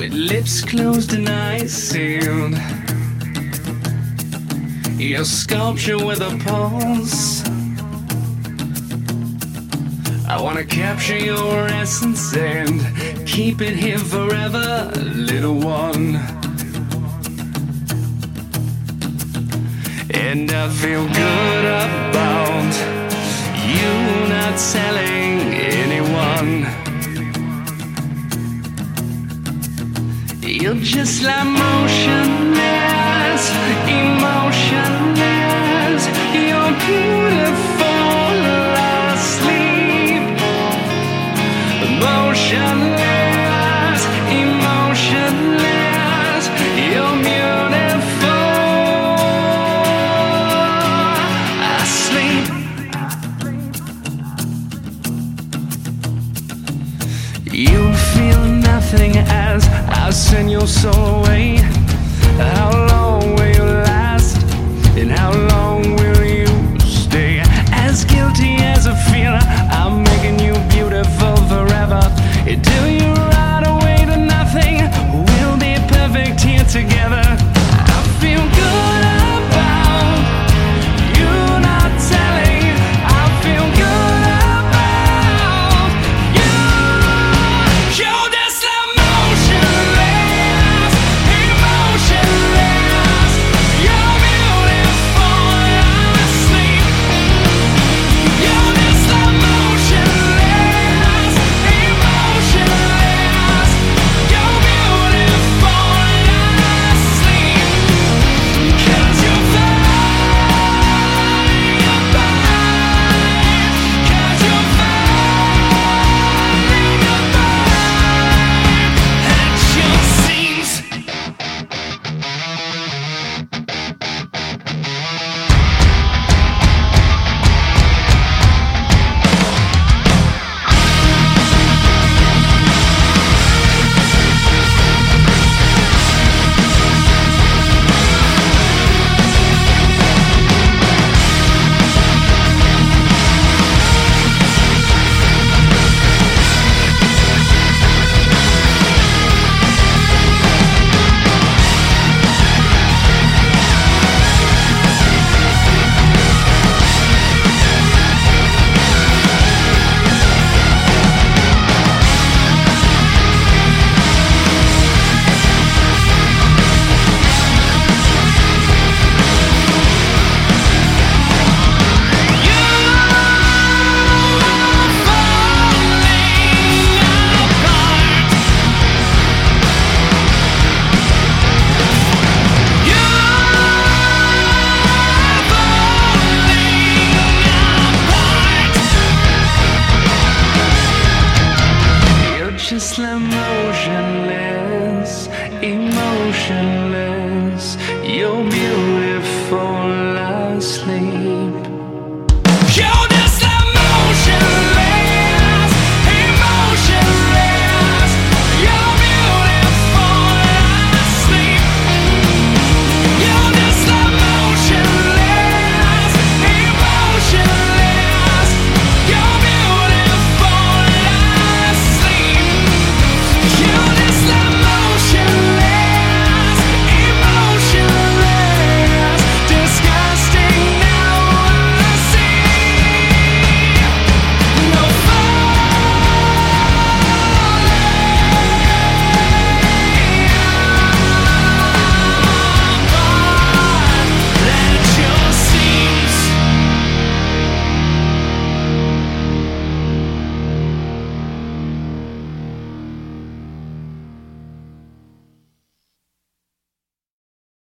with lips closed and eyes sealed. Your sculpture with a pulse. I wanna capture your essence and keep it here forever, little one. And I feel good about you not selling anyone. You're just like motionless, emotionless. You're beautiful asleep. Motionless, emotionless. You're beautiful asleep. You feel nothing as I send your soul away. How long will you last? And how long will you stay? As guilty as I feel, I'm making you beautiful forever. Until you ride away to nothing, we'll be perfect here together. I feel good about you not telling. I feel good about you. You're just emotionless, emotionless. You're beautiful asleep. You're just emotionless, emotionless. You're beautiful asleep. 'Cause you're falling apart. 'Cause you're falling apart. At your seams. Just like